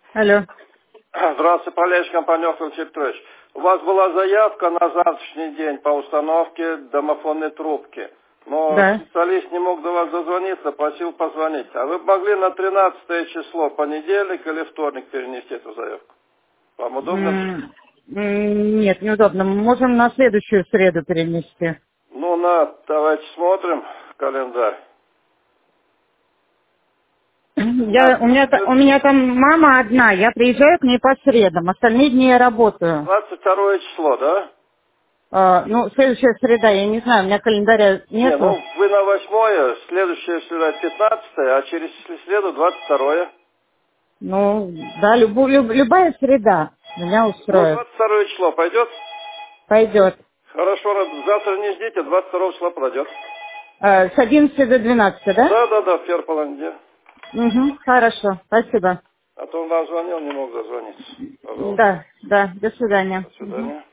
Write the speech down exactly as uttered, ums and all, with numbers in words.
Алло. Здравствуйте, Полевич, компания Охтов Петрович. У вас была заявка на завтрашний день по установке домофонной трубки. Но Да. специалист не мог до вас дозвониться, просил позвонить. А вы бы могли на тринадцатое число, понедельник или вторник перенести эту заявку? Вам удобно? М, м, Нет, неудобно. Мы можем на следующую среду перенести. Ну, на, давайте смотрим календарь. Я, у, меня, та- у тринадцатое, меня там мама одна, я приезжаю к ней по средам, остальные дни я работаю. двадцать второе число, да? А, ну, следующая среда, я не знаю, у меня календаря Не, нету. ну вы на восьмое, следующая среда пятнадцатое, а через среду двадцать второе. Ну, да, любу- люб- любая среда меня Ну, устроит. двадцать второе число пойдет? Пойдет. Хорошо, рад- завтра не ждите, двадцать второго числа пройдет. А, с одиннадцати до двенадцати, да? Да, да, да, в первой половине дня. Угу, хорошо, спасибо. А то он вам звонил, не мог дозвониться. Пожалуйста. Да, да, до свидания. До Мгм. свидания.